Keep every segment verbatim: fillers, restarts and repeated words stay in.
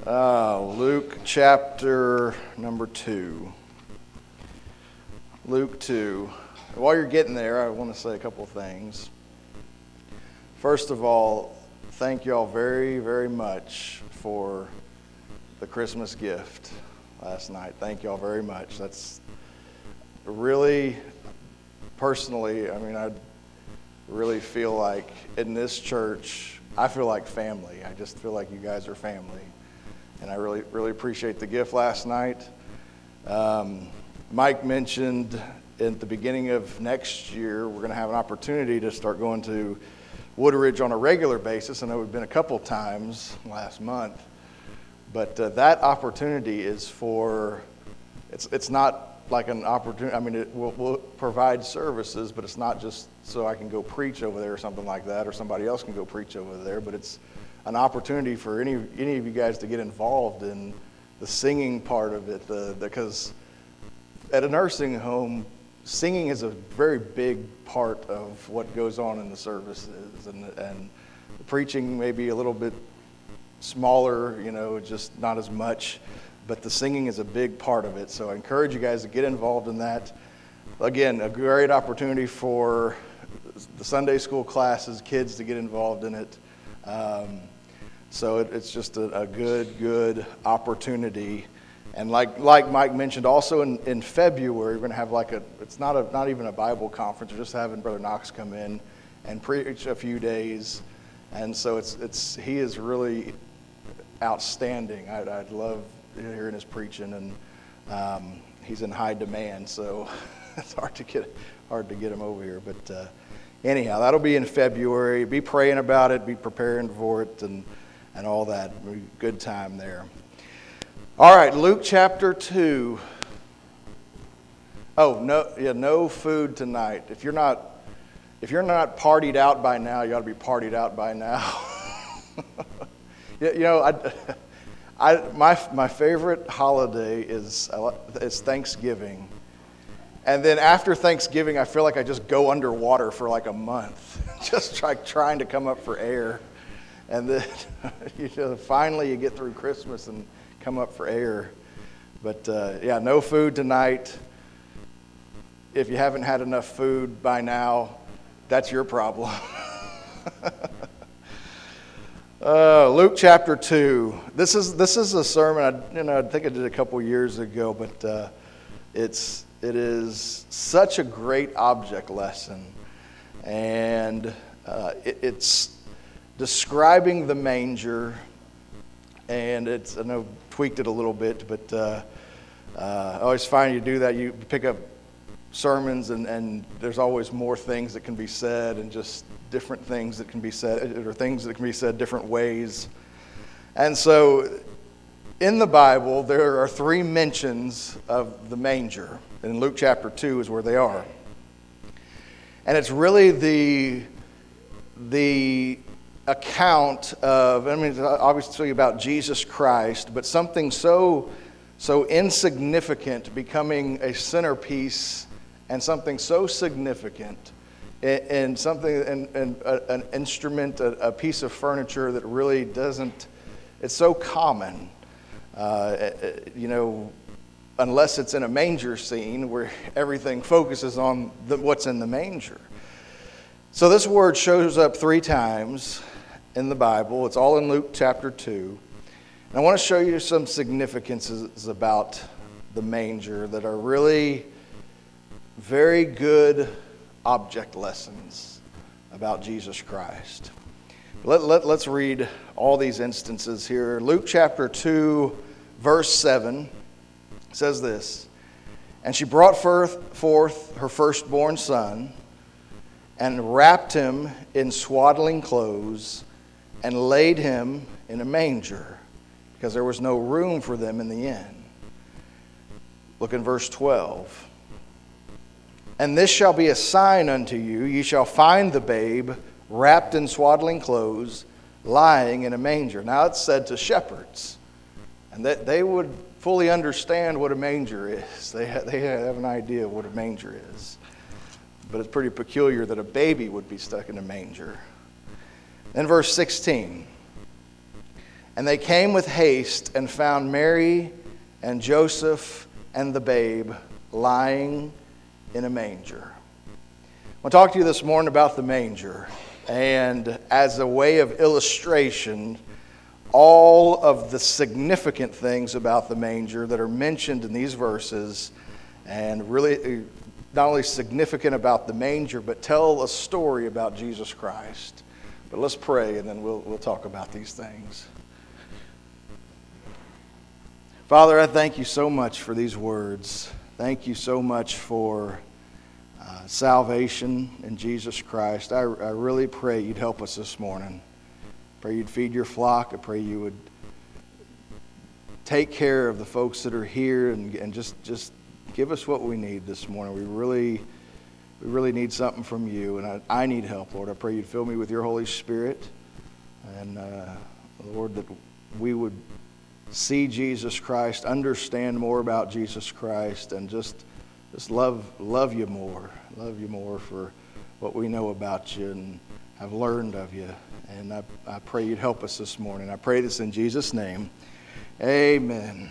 Uh, Luke chapter number two. Luke two. While you're getting there, I want to say a couple of things. First of all, thank you all very, very much for the Christmas gift last night. Thank you all very much. That's really, personally, I mean, I really feel like in this church, I feel like family. I just feel like you guys are family. And I really, really appreciate the gift last night. Um, Mike mentioned at the beginning of next year, we're going to have an opportunity to start going to Woodridge on a regular basis. I know we've been a couple times last month. But uh, that opportunity is for, it's it's not like an opportunity, I mean, it will we'll provide services, but it's not just so I can go preach over there or something like that, or somebody else can go preach over there, but it's an opportunity for any any of you guys to get involved in the singing part of it, the, because at a nursing home, singing is a very big part of what goes on in the services, and, and the preaching may be a little bit smaller, you know, just not as much, but the singing is a big part of it. So I encourage you guys to get involved in that. Again, a great opportunity for the Sunday school classes, kids to get involved in it. Um, so it, it's just a, a good, good opportunity. And like like Mike mentioned, also in, in February, we're going to have like a, it's not a not even a Bible conference, we're just having Brother Knox come in and preach a few days. And so it's it's he is really outstanding. I, I love hearing his preaching, and um, he's in high demand, so it's hard to get hard to get him over here. But uh, anyhow, that'll be in February. Be praying about it, be preparing for it, and and all that. Good time there. All right, Luke chapter two. Oh no, yeah, no food tonight. If you're not if you're not partied out by now, you ought to be partied out by now. You know, I, I, my my favorite holiday is is Thanksgiving, and then after Thanksgiving, I feel like I just go underwater for like a month, just try, trying to come up for air, and then you know, finally you get through Christmas and come up for air. But uh, yeah, no food tonight. If you haven't had enough food by now, that's your problem. Uh, Luke chapter two. This is this is a sermon. I, you know, I think I did a couple years ago, but uh, it's it is such a great object lesson, and uh, it, it's describing the manger, and it's I know tweaked it a little bit, but uh, uh, I always find you do that. You pick up sermons, and, and there's always more things that can be said, and just different things that can be said, or things that can be said different ways. And so in the Bible, there are three mentions of the manger. And Luke chapter two is where they are. And it's really the, the account of, I mean, it's obviously about Jesus Christ, but something so, so insignificant becoming a centerpiece, and something so significant, and something, and, and an instrument, a, a piece of furniture that really doesn't, it's so common, uh, you know, unless it's in a manger scene where everything focuses on the, what's in the manger. So this word shows up three times in the Bible. It's all in Luke chapter two. And I want to show you some significances about the manger that are really very good object lessons about Jesus Christ. Let, let, let's read all these instances here. Luke chapter two, verse seven says this: "And she brought forth, forth her firstborn son, and wrapped him in swaddling clothes, and laid him in a manger, because there was no room for them in the inn." Look in verse twelve. "And this shall be a sign unto you, ye shall find the babe wrapped in swaddling clothes, lying in a manger." Now it's said to shepherds, and that they would fully understand what a manger is. They have, they have an idea of what a manger is. But it's pretty peculiar that a baby would be stuck in a manger. Then verse sixteen. And they came with haste and found Mary and Joseph and the babe lying in a manger. I want to talk to you this morning about the manger. And as a way of illustration, all of the significant things about the manger that are mentioned in these verses, and really not only significant about the manger, but tell a story about Jesus Christ. But let's pray, and then we'll we'll talk about these things. Father, I thank you so much for these words. Thank you so much for uh, salvation in Jesus Christ. I, I really pray you'd help us this morning. Pray you'd feed your flock. I pray you would take care of the folks that are here and, and just, just give us what we need this morning. We really, we really need something from you, and I, I need help, Lord. I pray you'd fill me with your Holy Spirit, and uh, Lord, that we would see Jesus Christ, understand more about Jesus Christ, and just just love love you more. Love you more for what we know about you and have learned of you. And I, I pray you'd help us this morning. I pray this in Jesus' name. Amen.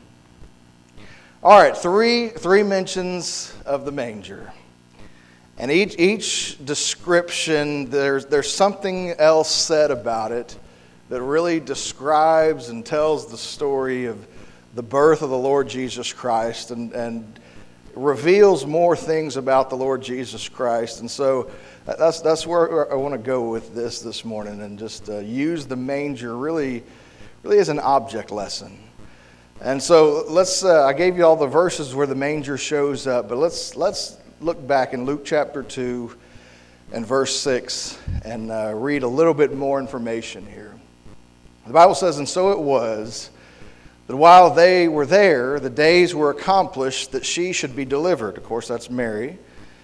All right, three three mentions of the manger. And each each description, there's there's something else said about it that really describes and tells the story of the birth of the Lord Jesus Christ and, and reveals more things about the Lord Jesus Christ. And so that's that's where I want to go with this this morning, and just uh, use the manger really, really as an object lesson. And so let's. Uh, I gave you all the verses where the manger shows up, but let's let's look back in Luke chapter two and verse six and uh, read a little bit more information here. The Bible says, "And so it was, that while they were there, the days were accomplished that she should be delivered." Of course, that's Mary.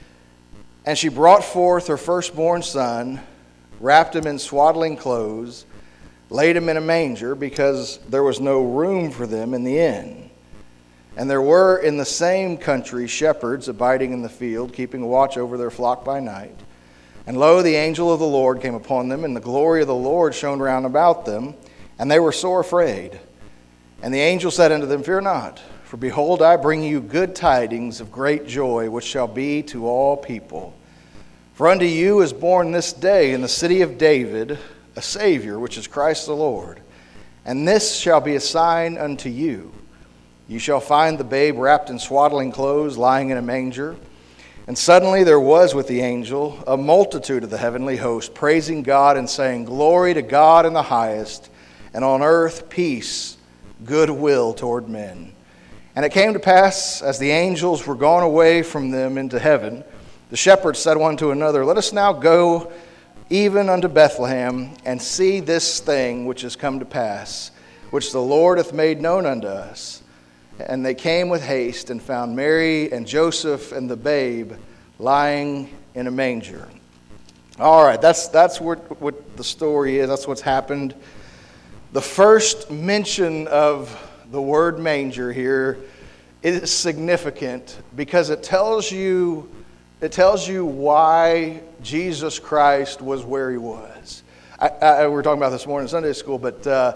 "And she brought forth her firstborn son, wrapped him in swaddling clothes, laid him in a manger, because there was no room for them in the inn. And there were in the same country shepherds abiding in the field, keeping watch over their flock by night. And lo, the angel of the Lord came upon them, and the glory of the Lord shone round about them, and they were sore afraid. And the angel said unto them, Fear not, for behold, I bring you good tidings of great joy, which shall be to all people. For unto you is born this day in the city of David a Savior, which is Christ the Lord. And this shall be a sign unto you. You shall find the babe wrapped in swaddling clothes, lying in a manger. And suddenly there was with the angel a multitude of the heavenly host, praising God and saying, Glory to God in the highest, and on earth peace, goodwill toward men. And it came to pass, as the angels were gone away from them into heaven, the shepherds said one to another, Let us now go even unto Bethlehem, and see this thing which is come to pass, which the Lord hath made known unto us. And they came with haste, and found Mary and Joseph and the babe lying in a manger. All right, that's that's what, what the story is. That's what's happened. The first mention of the word manger here is significant because it tells you it tells you why Jesus Christ was where he was. I, I, we were talking about this morning in Sunday school, but uh,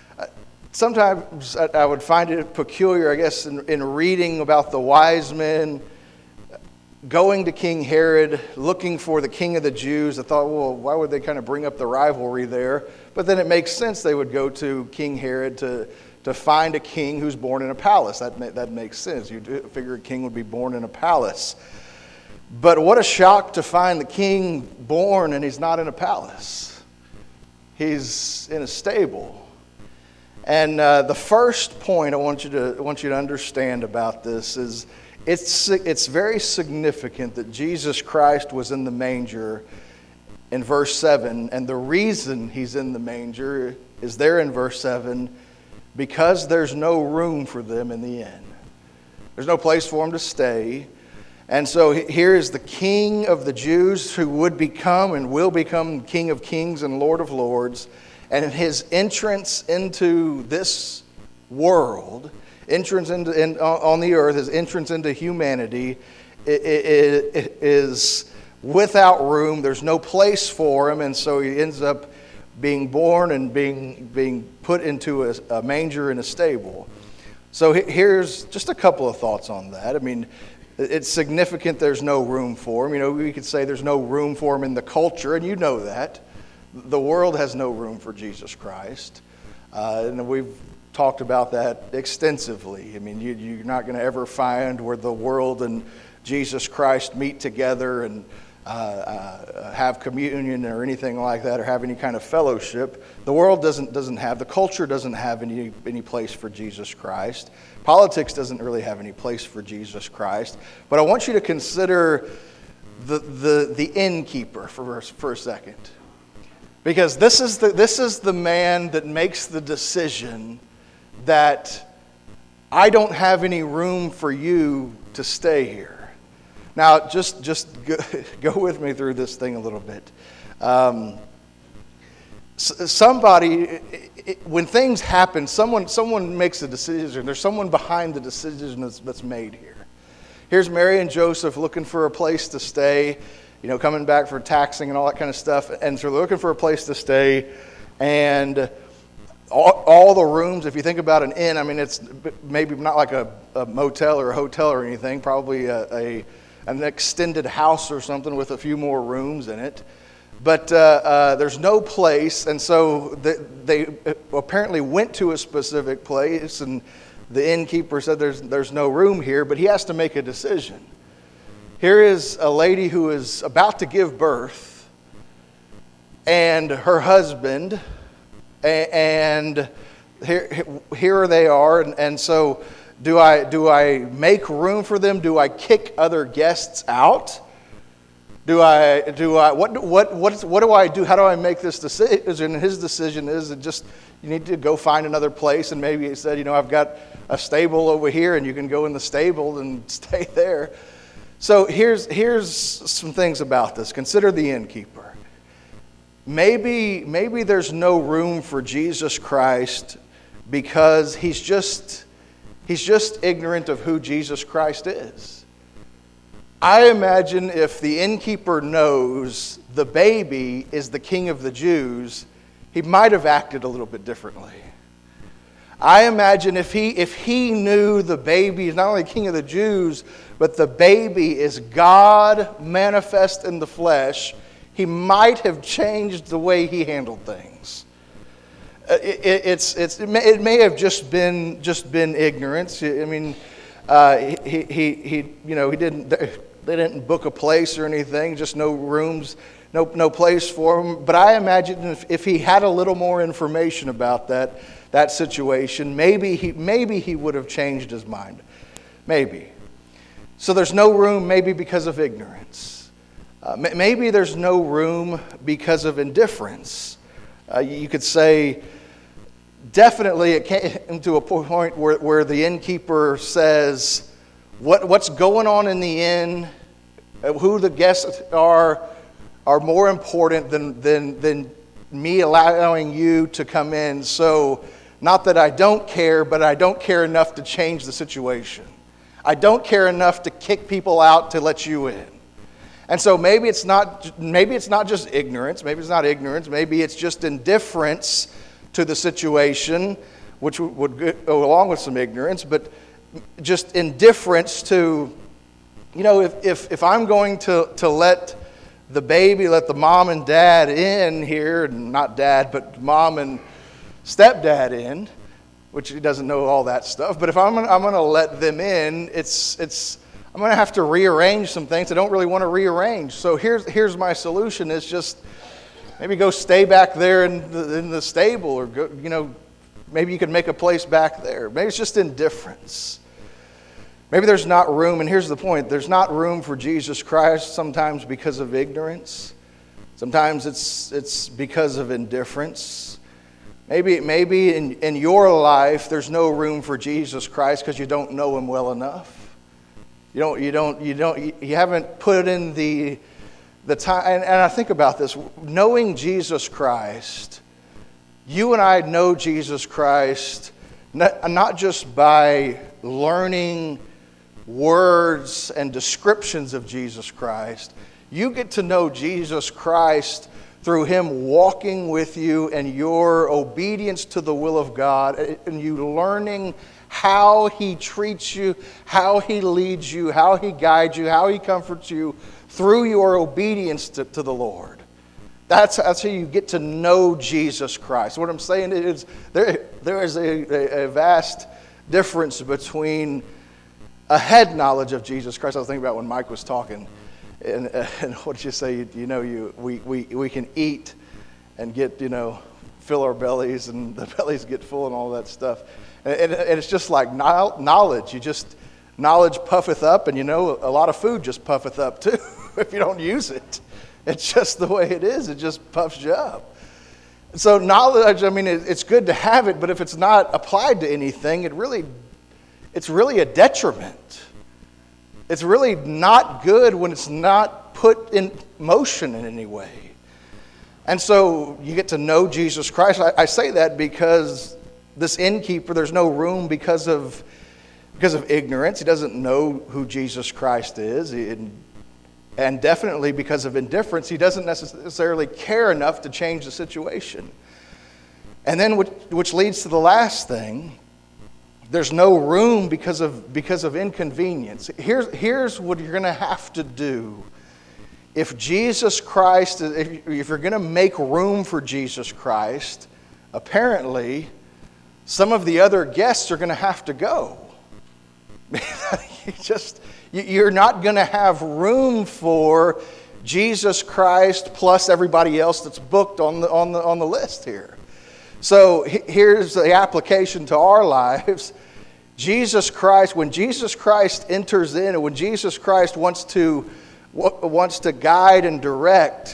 sometimes I, I would find it peculiar, I guess, in, in reading about the wise men going to King Herod, looking for the king of the Jews. I thought, well, why would they kind of bring up the rivalry there? But then it makes sense they would go to King Herod to, to find a king who's born in a palace. That, that makes sense. You'd figure a king would be born in a palace. But what a shock to find the king born and he's not in a palace. He's in a stable. And uh, the first point I want you to I want you to understand about this is It's it's very significant that Jesus Christ was in the manger in verse seven, and the reason he's in the manger is there in verse seven, because there's no room for them in the inn. There's no place for them to stay. And so here is the King of the Jews who would become and will become King of Kings and Lord of Lords, and his entrance into this world, entrance into in, on the earth, his entrance into humanity it, it, it is without room. There's no place for him, and so he ends up being born and being being put into a, a manger in a stable. So here's just a couple of thoughts on that. I mean, it's significant there's no room for him. You know, we could say there's no room for him in the culture, and you know that. The world has no room for Jesus Christ. Uh, and we've talked about that extensively. I mean, you, you're not going to ever find where the world and Jesus Christ meet together and uh, uh, have communion or anything like that, or have any kind of fellowship. The world doesn't doesn't have, the culture doesn't have any any place for Jesus Christ. Politics doesn't really have any place for Jesus Christ. But I want you to consider the the the innkeeper for for a second, because this is the this is the man that makes the decision that I don't have any room for you to stay here. Now, just just go, go with me through this thing a little bit. Um, somebody, it, when things happen, someone someone makes a decision. There's someone behind the decision that's, that's made here. Here's Mary and Joseph looking for a place to stay, you know, coming back for taxing and all that kind of stuff. And so they're looking for a place to stay. And all, all the rooms, if you think about an inn, I mean, it's maybe not like a, a motel or a hotel or anything, probably a, a an extended house or something with a few more rooms in it. But uh, uh, there's no place, and so they, they apparently went to a specific place, and the innkeeper said there's, there's no room here, but he has to make a decision. Here is a lady who is about to give birth, and her husband, and here, here they are, and, and so Do I do I make room for them? Do I kick other guests out? Do I do I what what what what do I do? How do I make this decision? His decision is that just you need to go find another place, and maybe he said, you know, I've got a stable over here, and you can go in the stable and stay there. So here's here's some things about this. Consider the innkeeper. Maybe maybe there's no room for Jesus Christ because he's just He's just ignorant of who Jesus Christ is. I imagine if the innkeeper knows the baby is the king of the Jews, he might have acted a little bit differently. I imagine if he if he knew the baby is not only king of the Jews, but the baby is God manifest in the flesh, he might have changed the way he handled things. It, it, it's, it's, it, may, it may have just been just been ignorance. I mean, uh, he, he, he, you know, he didn't. They didn't book a place or anything. Just no rooms, no, no place for him. But I imagine if, if he had a little more information about that, that situation, maybe he, maybe he would have changed his mind. Maybe. So there's no room, maybe because of ignorance. Uh, maybe there's no room because of indifference. Uh, you could say. Definitely it came to a point where, where the innkeeper says, what, what's going on in the inn, who the guests are, are more important than, than, than me allowing you to come in. So not that I don't care, but I don't care enough to change the situation. I don't care enough to kick people out to let you in. And so maybe it's not, maybe it's not just ignorance. Maybe it's not ignorance. Maybe it's just indifference to the situation, which would go along with some ignorance, but just indifference to, you know, if if, if I'm going to, to let the baby, let the mom and dad in here, not dad, but mom and stepdad in, which he doesn't know all that stuff, but if I'm gonna, I'm going to let them in, it's it's I'm going to have to rearrange some things I don't really want to rearrange. So here's here's my solution: is just maybe go stay back there in the, in the stable, or go, you know, maybe you could make a place back there. Maybe it's just indifference. Maybe there's not room, and here's the point: there's not room for Jesus Christ sometimes because of ignorance. Sometimes it's it's because of indifference. Maybe maybe in, in your life there's no room for Jesus Christ because you don't know him well enough. You don't you don't you don't you haven't put in the The time, and, and I think about this, knowing Jesus Christ, you and I know Jesus Christ not, not just by learning words and descriptions of Jesus Christ. You get to know Jesus Christ through Him walking with you and your obedience to the will of God, and you learning how He treats you, how He leads you, how He guides you, how He comforts you through your obedience to, to the Lord. That's, that's how you get to know Jesus Christ. What I'm saying is there, there is a, a vast difference between a head knowledge of Jesus Christ. I was thinking about when Mike was talking, and, and what did you say? You, you know, you we, we, we can eat and get, you know, fill our bellies, and the bellies get full and all that stuff. And, and, and it's just like knowledge. You just, knowledge puffeth up, and you know, a lot of food just puffeth up too if you don't use it. It's just the way it is. It just puffs you up. So knowledge, I mean, it, it's good to have it, but if it's not applied to anything, it really, it's really a detriment. It's really not good when it's not put in motion in any way. And so you get to know Jesus Christ. I, I say that because this innkeeper, there's no room because of because of ignorance. He doesn't know who Jesus Christ is. He, And definitely because of indifference, he doesn't necessarily care enough to change the situation. And then, which, which leads to the last thing, there's no room because of because of inconvenience. Here's, here's what you're going to have to do. If Jesus Christ, if, if you're going to make room for Jesus Christ, apparently some of the other guests are going to have to go. you just... You're not going to have room for Jesus Christ plus everybody else that's booked on the on the on the list here. So here's the application to our lives. Jesus Christ, when Jesus Christ enters in, and when Jesus Christ wants to wants to guide and direct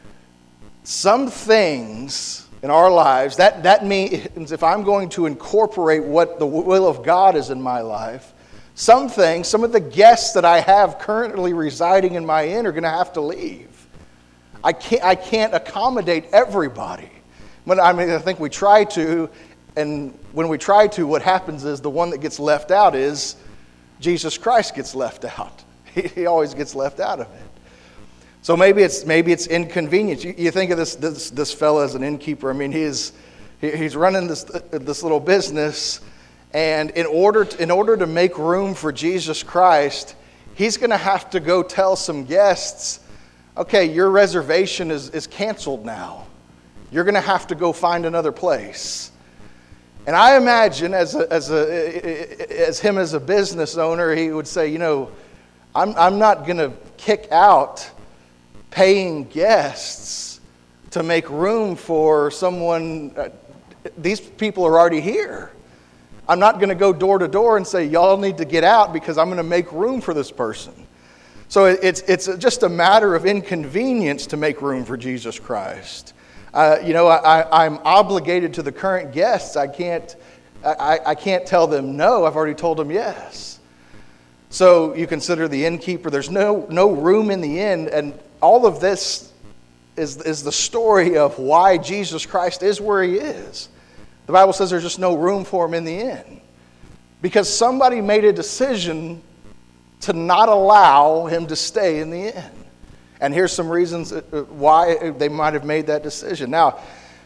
some things in our lives, that that means if I'm going to incorporate what the will of God is in my life, some things, some of the guests that I have currently residing in my inn are going to have to leave. I can't, I can't accommodate everybody. But I mean, I think we try to, and when we try to, what happens is the one that gets left out is Jesus Christ gets left out. He, he always gets left out of it. So maybe it's maybe it's inconvenience. You, you think of this this this fella as an innkeeper. I mean, he's he, he's running this this little business. And in order to, in order to make room for Jesus Christ, he's going to have to go tell some guests, okay, your reservation is, is canceled now. You're going to have to go find another place. And I imagine as a, as a, as him as a business owner, he would say, you know, I'm I'm not going to kick out paying guests to make room for someone. Uh, these people are already here. I'm not going to go door to door and say, y'all need to get out because I'm going to make room for this person. So it's it's just a matter of inconvenience to make room for Jesus Christ. Uh, you know, I, I'm obligated to the current guests. I can't I, I can't tell them no. I've already told them yes. So you consider the innkeeper. There's no no room in the inn, and all of this is is the story of why Jesus Christ is where He is. The Bible says there's just no room for Him in the inn. Because somebody made a decision to not allow Him to stay in the inn. And here's some reasons why they might have made that decision. Now,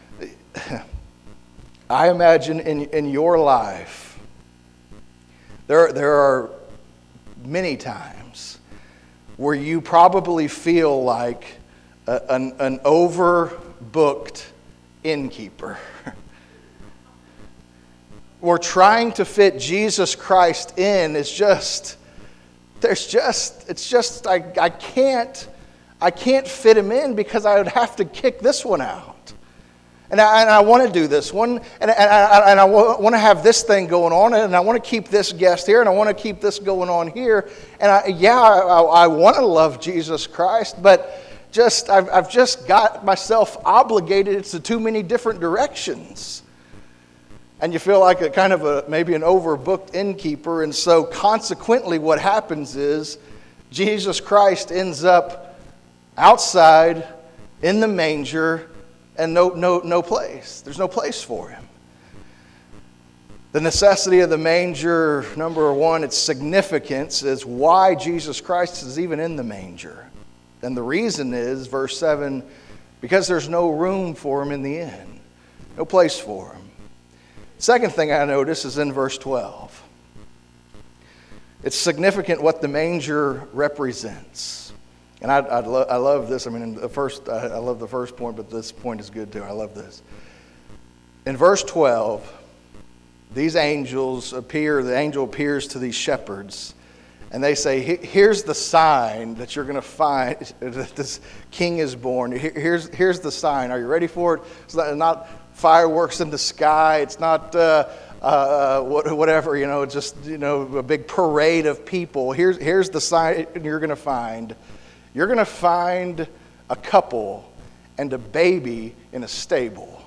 I imagine in, in your life, there, there are many times where you probably feel like a, an, an overbooked innkeeper. We're trying to fit Jesus Christ in. It's just, there's just, it's just, I, I can't, I can't fit Him in because I would have to kick this one out. And I, and I want to do this one, and, and I, and I want to have this thing going on, and I want to keep this guest here, and I want to keep this going on here. And I, yeah, I, I want to love Jesus Christ, but just, I've, I've just got myself obligated to too many different directions. And you feel like a kind of a maybe an overbooked innkeeper, and so consequently what happens is Jesus Christ ends up outside in the manger and no no no place. There's no place for Him. The necessity of the manger, number one, its significance is why Jesus Christ is even in the manger. And the reason is, verse seven, because there's no room for him in the inn, no place for him. Second thing I notice is in verse twelve. It's significant what the manger represents. And I, I, lo- I love this. I mean, the first, I, I love the first point, but this point is good too. I love this. In verse twelve, these angels appear, the angel appears to these shepherds, and they say, here's the sign that you're going to find that this king is born. Here's, here's the sign. Are you ready for it? It's not, not fireworks in the sky. It's not uh, uh, whatever, you know, just, you know, a big parade of people. Here's, here's the sign you're going to find. You're going to find a couple and a baby in a stable.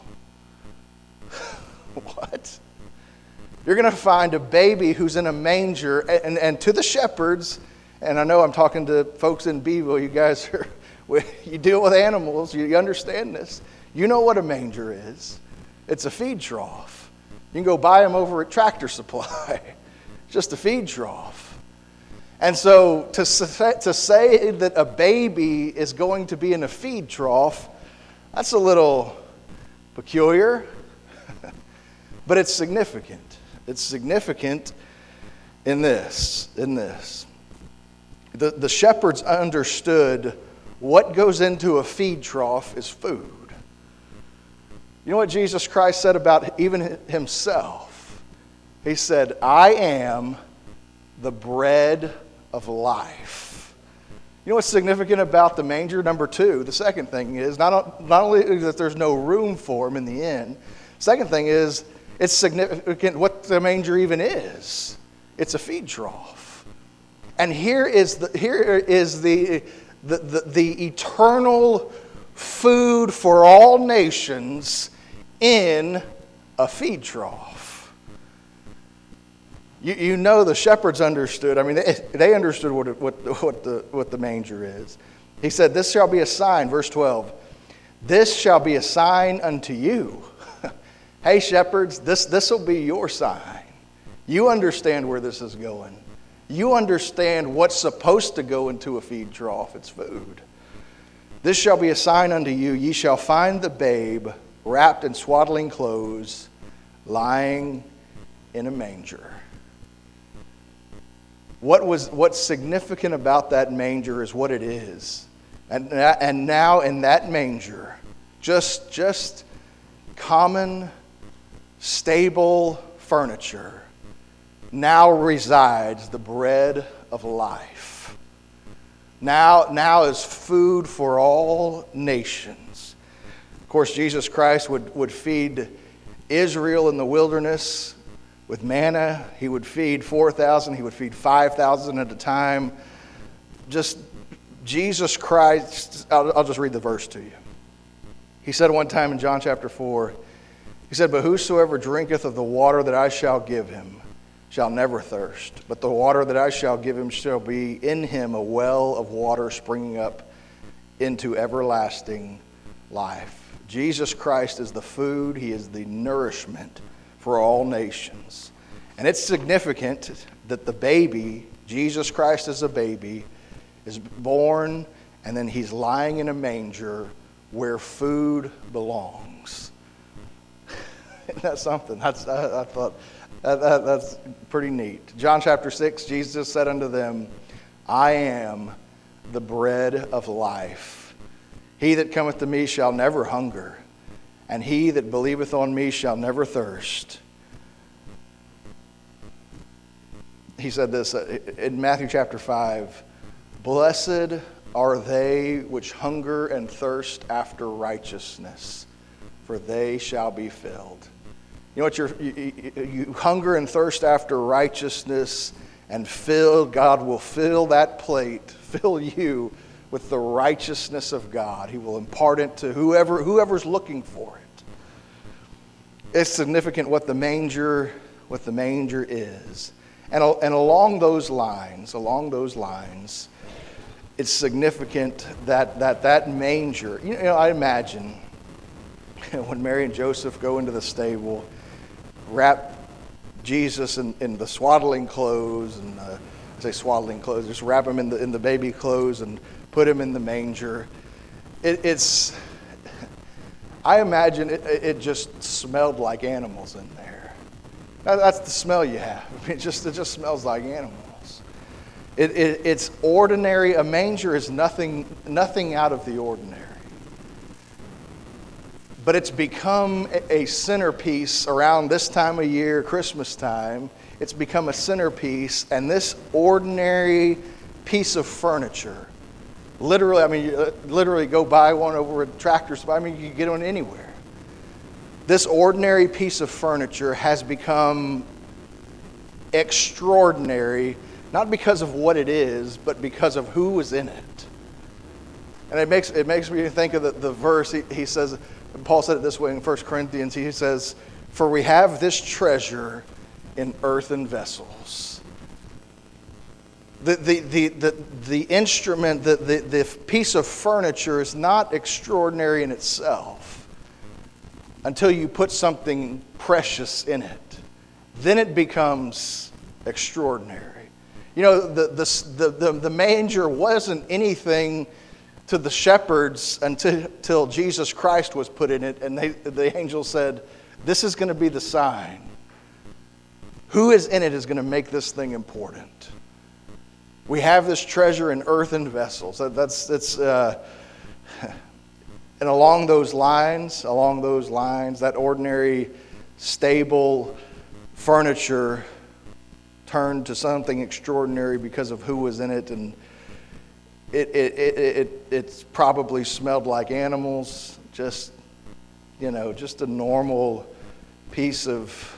What? You're going to find a baby who's in a manger, and, and to the shepherds, and I know I'm talking to folks in Beeville, you guys are, you deal with animals, you understand this. You know what a manger is. It's a feed trough. You can go buy them over at Tractor Supply. Just a feed trough. And so to say, to say that a baby is going to be in a feed trough, that's a little peculiar, but it's significant. It's significant in this, in this. The, the shepherds understood what goes into a feed trough is food. You know what Jesus Christ said about even himself? He said, I am the bread of life. You know what's significant about the manger? Number two, the second thing is not, not only that there's no room for him in the inn, second thing is it's significant what the manger even is. It's a feed trough. And here is the, here is the, the, the, the eternal food for all nations in a feed trough. You, you know the shepherds understood. I mean, they, they understood what, it, what, what, the, what the manger is. He said, this shall be a sign, verse twelve. This shall be a sign unto you. Hey, shepherds, this this will be your sign. You understand where this is going. You understand what's supposed to go into a feed trough. It's food. This shall be a sign unto you. Ye shall find the babe wrapped in swaddling clothes, lying in a manger. What was what's significant about that manger is what it is. And, and now in that manger, just, just common stable furniture, now resides the bread of life. Now, now is food for all nations. Of course, Jesus Christ would, would feed Israel in the wilderness with manna. He would feed four thousand. He would feed five thousand at a time. Just Jesus Christ, I'll, I'll just read the verse to you. He said one time in John chapter four, he said, but whosoever drinketh of the water that I shall give him shall never thirst. But the water that I shall give him shall be in him a well of water springing up into everlasting life. Jesus Christ is the food. He is the nourishment for all nations. And it's significant that the baby, Jesus Christ as a baby, is born and then he's lying in a manger where food belongs. Isn't that something? That's, I, I thought that, that, that's pretty neat. John chapter six, Jesus said unto them, I am the bread of life. He that cometh to me shall never hunger, and he that believeth on me shall never thirst. He said this in Matthew chapter five, blessed are they which hunger and thirst after righteousness, for they shall be filled. You know what? You're, you, you hunger and thirst after righteousness and fill, God will fill that plate, fill you with the righteousness of God. He will impart it to whoever whoever's looking for it. It's significant what the manger, what the manger is. And, and along those lines, along those lines, it's significant that that, that manger, you know, I imagine when Mary and Joseph go into the stable, wrap Jesus in, in the swaddling clothes, and uh, I say swaddling clothes, just wrap him in the in the baby clothes and put him in the manger. It, it's I imagine it, it just smelled like animals in there. That's the smell you have. I mean, it just it just smells like animals. It, it, it's ordinary. A manger is nothing nothing out of the ordinary. But it's become a centerpiece around this time of year, Christmas time. It's become a centerpiece, and this ordinary piece of furniture, literally, I mean, you literally go buy one over at Tractor Supply. I mean, you can get one anywhere. This ordinary piece of furniture has become extraordinary, not because of what it is, but because of who is in it. And it makes it makes me think of the, the verse. He, he says, Paul said it this way in First Corinthians. He says, "For we have this treasure in earthen vessels." The, the, the, the, the instrument, the, the, the piece of furniture is not extraordinary in itself until you put something precious in it. Then it becomes extraordinary. You know, the, the, the, the manger wasn't anything to the shepherds until, until Jesus Christ was put in it, and they, the angel said, "This is going to be the sign. Who is in it is going to make this thing important." We have this treasure in earthen vessels. That's that's uh, and along those lines, along those lines, that ordinary stable furniture turned to something extraordinary because of who was in it, and it it it it it's probably smelled like animals. Just you know, just a normal piece of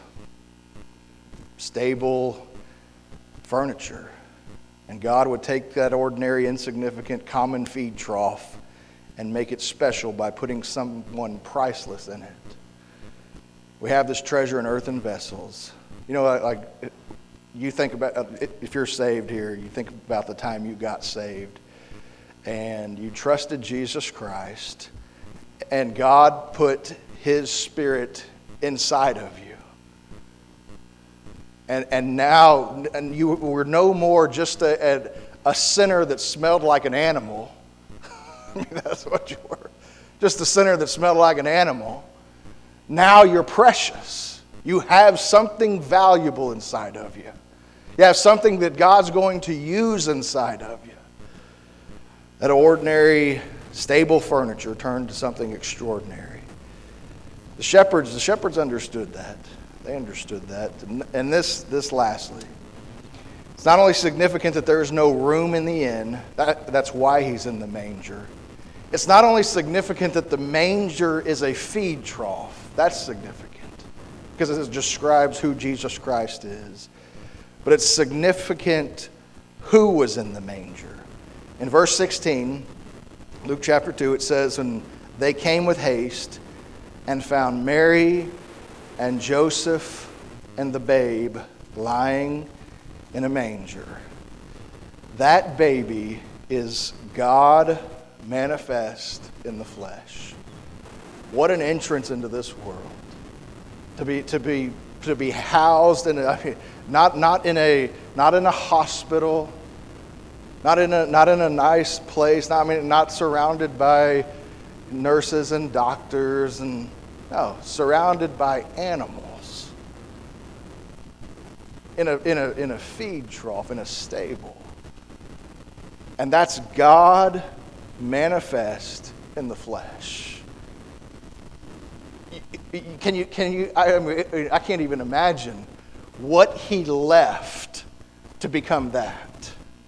stable furniture. And God would take that ordinary, insignificant, common feed trough and make it special by putting someone priceless in it. We have this treasure in earthen vessels. You know, like you think about, if you're saved here, you think about the time you got saved and you trusted Jesus Christ and God put His Spirit inside of you. And and now and you were no more just a, a, a sinner that smelled like an animal. I mean, that's what you were. Just a sinner that smelled like an animal. Now you're precious. You have something valuable inside of you. You have something that God's going to use inside of you. That ordinary, stable furniture turned to something extraordinary. The shepherds, the shepherds understood that. They understood that. And this, this lastly, it's not only significant that there is no room in the inn, that, that's why He's in the manger. It's not only significant that the manger is a feed trough. That's significant because it describes who Jesus Christ is. But it's significant who was in the manger. In verse sixteen, Luke chapter two, it says, "And they came with haste and found Mary and Joseph and the babe lying in a manger." That baby is God manifest in the flesh. What an entrance into this world. To be to be to be housed in a, I mean, not not in a not in a hospital, not in a not in a nice place, not, I mean not surrounded by nurses and doctors and No, surrounded by animals in a, in a, in a feed trough, in a stable. And that's God manifest in the flesh. Can you, can you, I, mean, I can't even imagine what He left to become that.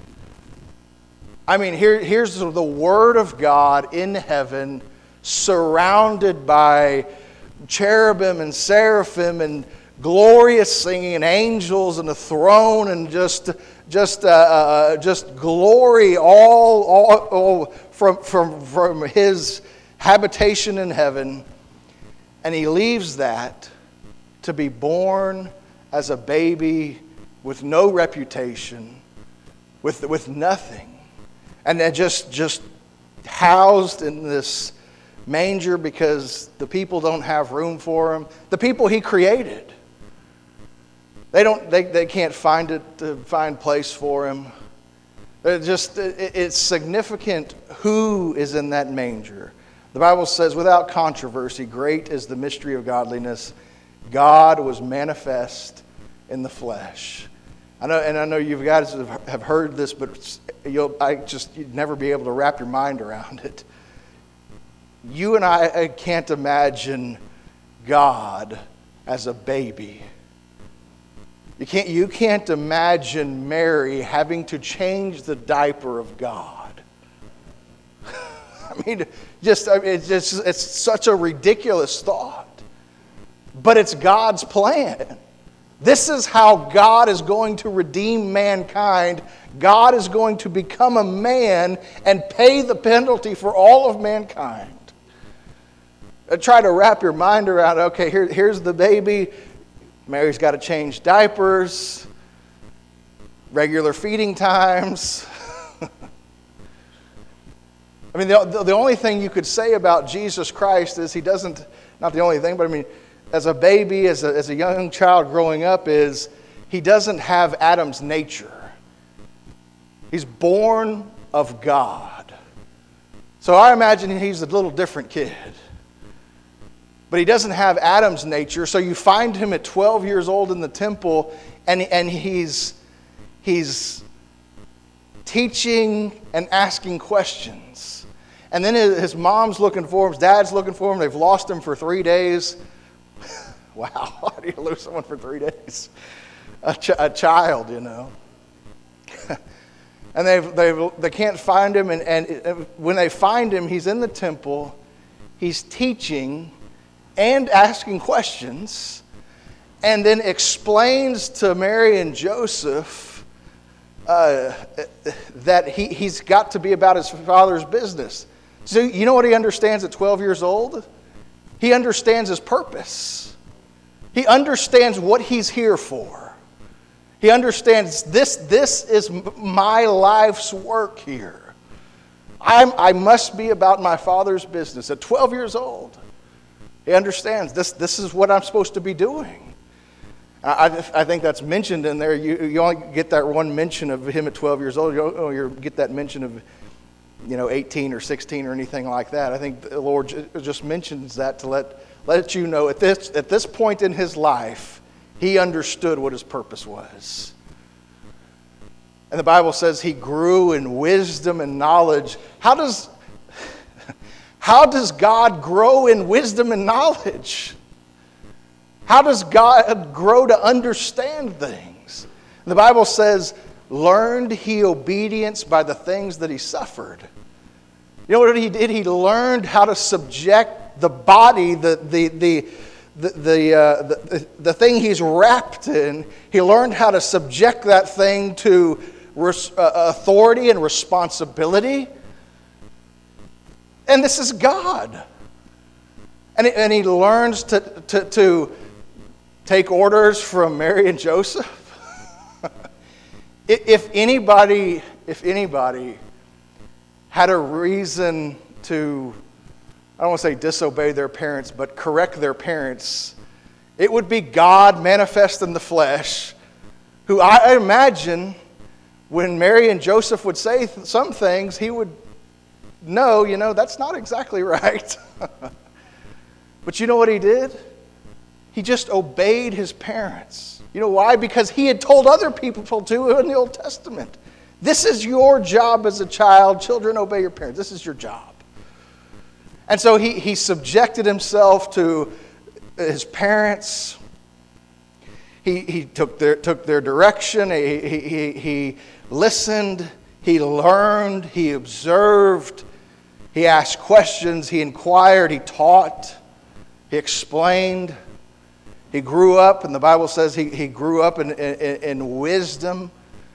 I mean, here, here's the Word of God in heaven, surrounded by cherubim and seraphim and glorious singing and angels and a throne and just just uh, uh, just glory all, all, all from from from His habitation in heaven, and He leaves that to be born as a baby with no reputation, with with nothing, and then just just housed in this manger because the people don't have room for Him. The people He created, they don't. They, they can't find it to find place for Him. They're just it, it's significant who is in that manger. The Bible says, without controversy, great is the mystery of godliness. God was manifest in the flesh. I know, and I know you guys have heard this, but you'll, I just you'd never be able to wrap your mind around it. You and I, I can't imagine God as a baby. You can't, you can't imagine Mary having to change the diaper of God. I mean, just I mean, it's just it's such a ridiculous thought. But it's God's plan. This is how God is going to redeem mankind. God is going to become a man and pay the penalty for all of mankind. Try to wrap your mind around, okay, here, here's the baby. Mary's got to change diapers, regular feeding times. I mean, the, the only thing you could say about Jesus Christ is he doesn't, not the only thing, but I mean, as a baby, as a, as a young child growing up, is he doesn't have Adam's nature. He's born of God. So I imagine he's a little different kid. But he doesn't have Adam's nature, so you find him at twelve years old in the temple, and, and he's, he's teaching and asking questions. And then his mom's looking for him, his dad's looking for him, they've lost him for three days. Wow, how do you lose someone for three days? A, ch- a child, you know. And they've, they've, they can't find him, and, and when they find him, he's in the temple, he's teaching and asking questions, and then explains to Mary and Joseph uh, that he, he's got to be about his father's business. So you know what he understands at twelve years old? He understands his purpose. He understands what he's here for. He understands this, this is my life's work here. I'm, I must be about my father's business. At twelve years old, he understands this, this is what I'm supposed to be doing. I, I think that's mentioned in there. You, you only get that one mention of him at twelve years old. You don't you get that mention of, you know, eighteen or sixteen or anything like that. I think the Lord just mentions that to let, let you know at this, at this point in his life, he understood what his purpose was. And the Bible says he grew in wisdom and knowledge. How does, how does God grow in wisdom and knowledge? How does God grow to understand things? And the Bible says, learned he obedience by the things that he suffered. You know what he did? He learned how to subject the body, the the the the the, uh, the, the thing he's wrapped in. He learned how to subject that thing to res, uh, authority and responsibility. And this is God. And, and he learns to, to, to take orders from Mary and Joseph. If anybody, if anybody had a reason to, I don't want to say disobey their parents, but correct their parents, it would be God manifest in the flesh, who I imagine when Mary and Joseph would say some things, he would know, you know, that's not exactly right. But you know what he did? He just obeyed his parents. You know why? Because he had told other people to in the Old Testament. This is your job as a child. Children, obey your parents. This is your job. And so he, he subjected himself to his parents. He, he took their, took their direction. He, he, he listened. He learned. He observed. He asked questions. He inquired. He taught. He explained. He grew up, and the Bible says he, he grew up in, in, in wisdom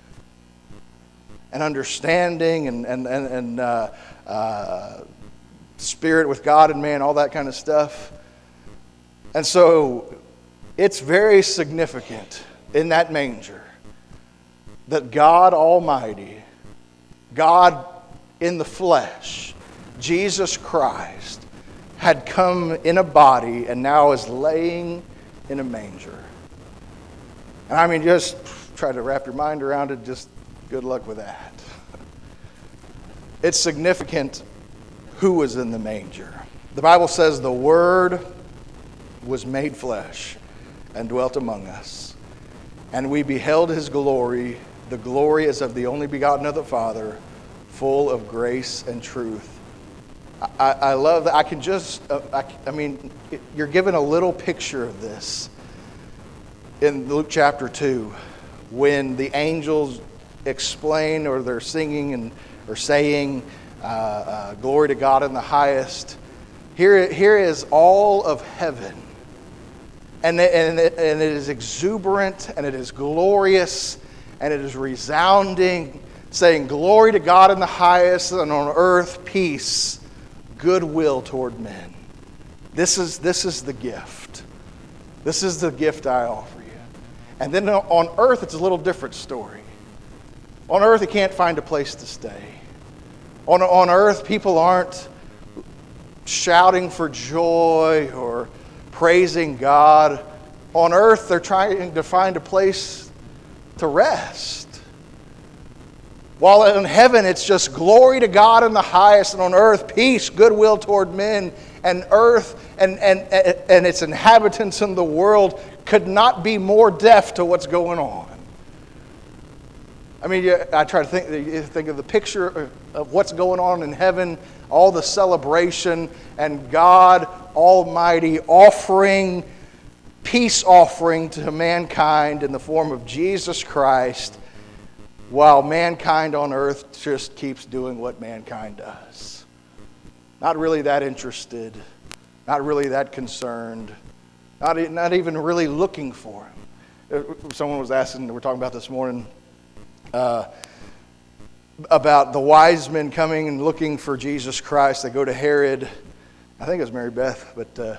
and understanding and, and, and, and uh, uh, spirit with God and man, all that kind of stuff. And so it's very significant in that manger that God Almighty, God in the flesh, Jesus Christ, had come in a body and now is laying in a manger. And I mean, just try to wrap your mind around it. Just good luck with that. It's significant who was in the manger. The Bible says the Word was made flesh and dwelt among us. And we beheld his glory. The glory as of the only begotten of the Father, full of grace and truth. I, I love that. I can just, uh, I, I mean, it, you're given a little picture of this in Luke chapter two, when the angels explain, or they're singing and or saying, uh, uh, glory to God in the highest. Here, here is all of heaven. And it, and, it, and it is exuberant, and it is glorious, and it is resounding, saying, glory to God in the highest, and on earth peace, goodwill toward men. This is, this is the gift. This is the gift I offer you. And then on earth, it's a little different story. On earth, you can't find a place to stay. On, on earth, people aren't shouting for joy or praising God. On earth, they're trying to find a place to rest. While in heaven, it's just glory to God in the highest, and on earth, peace, goodwill toward men. And earth and, and, and its inhabitants in the world could not be more deaf to what's going on. I mean, I try to think, think of the picture of what's going on in heaven, all the celebration, and God Almighty offering, peace offering to mankind in the form of Jesus Christ, while mankind on earth just keeps doing what mankind does. Not really that interested, not really that concerned, not, not even really looking for him. Someone was asking, we were talking about this morning, Uh, about the wise men coming and looking for Jesus Christ. They go to Herod, I think it was Mary Beth, but uh,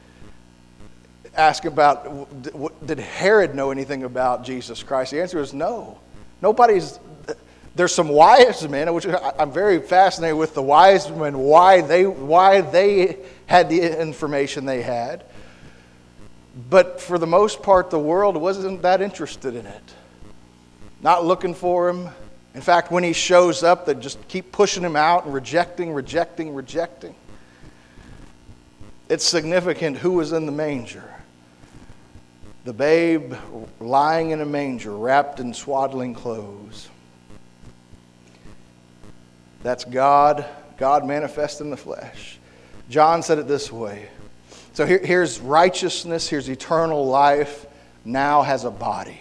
ask about, did Herod know anything about Jesus Christ? The answer is no. Nobody's, there's some wise men, which I'm very fascinated with the wise men, why they, why they had the information they had. But for the most part, the world wasn't that interested in it. Not looking for him. In fact, when he shows up, they just keep pushing him out and rejecting, rejecting, rejecting. It's significant who was in the manger. The babe lying in a manger, wrapped in swaddling clothes. That's God, God manifest in the flesh. John said it this way. So here, here's righteousness, here's eternal life, now has a body.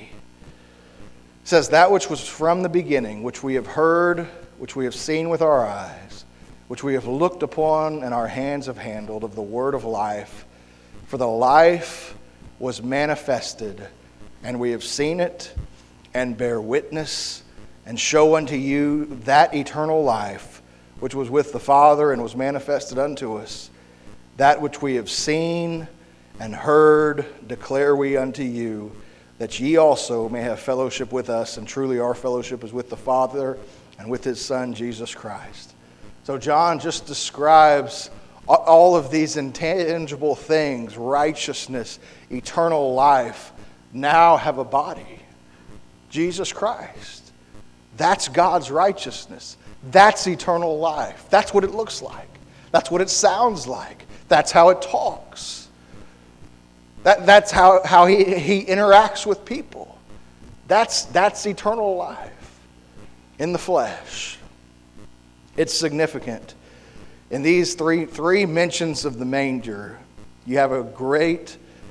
It says, that which was from the beginning, which we have heard, which we have seen with our eyes, which we have looked upon and our hands have handled, of the word of life. For the life was manifested, and we have seen it, and bear witness, and show unto you that eternal life, which was with the Father and was manifested unto us. That which we have seen and heard declare we unto you, that ye also may have fellowship with us, and truly our fellowship is with the Father and with his Son, Jesus Christ. So John just describes all of these intangible things, righteousness, eternal life, now have a body. Jesus Christ. That's God's righteousness. That's eternal life. That's what it looks like. That's what it sounds like. That's how it talks. That, that's how, how he, he interacts with people. That's, that's eternal life in the flesh. It's significant. In these three, three mentions of the manger, you have a great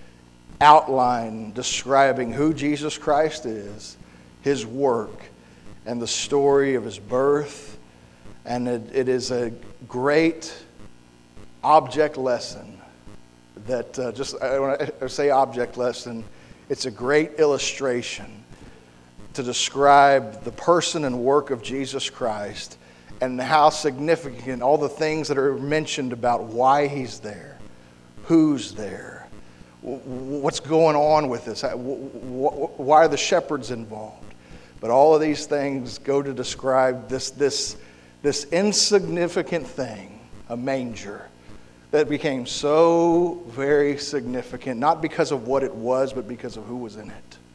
outline describing who Jesus Christ is, his work, and the story of his birth. And it, it is a great object lesson. That uh, just, when I say object lesson, it's a great illustration to describe the person and work of Jesus Christ and how significant all the things that are mentioned about why he's there, who's there, what's going on with this, why are the shepherds involved. But all of these things go to describe this, this, this insignificant thing, a manger, that became so very significant, not because of what it was, but because of who was in it.